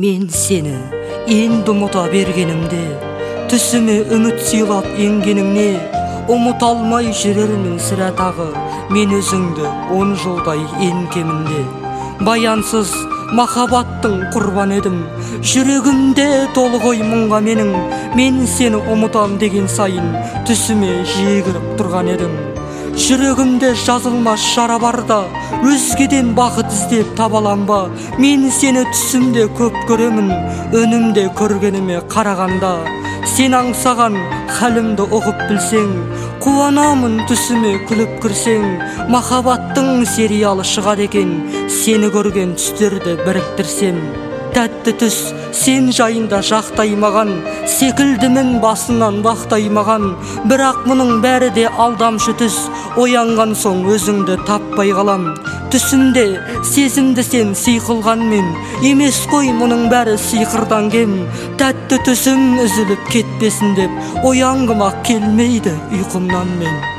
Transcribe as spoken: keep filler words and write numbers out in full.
Мен сені енді ұмыта бергенімде, түсіме үміт сыйлап енгеніңне, ұмыта алмай жүрермін сірә тағы, мен өзіңді он жылдай ең кемінде. Баянсыз махаббаттың құрбан едім, жүрегімде толы ғой мұңға менің. Мен сені ұмытам деген сайын түсіме жиі кіріп тұрған едім. Жүрегімде жазылмас жара барда, өзгеден бақыт іздеп табалам ба? Мен сені түсімде көп көремін, өнімде көргеніме қарағанда. Сен аңсаған халімді ұғып білсең, қуанамын түсіме күліп кірсең. Махаббаттың сериалы шығады екен, сені көрген түстерді біріктірсем. Тәтті түс сен жайында жақтаймаған, секілдімін басынан бақтаймаған. Бірақ мұның бәрі де алдамшы түс, оянған соң өзіңді таппай қалам. Түсімде сезімді сен сый қылғанмен, емес қой мұның бәрі сиқырдан кем. Тәтті түсім үзіліп кетпесін деп, оянғым ақ келмейді ұйқымнан мен.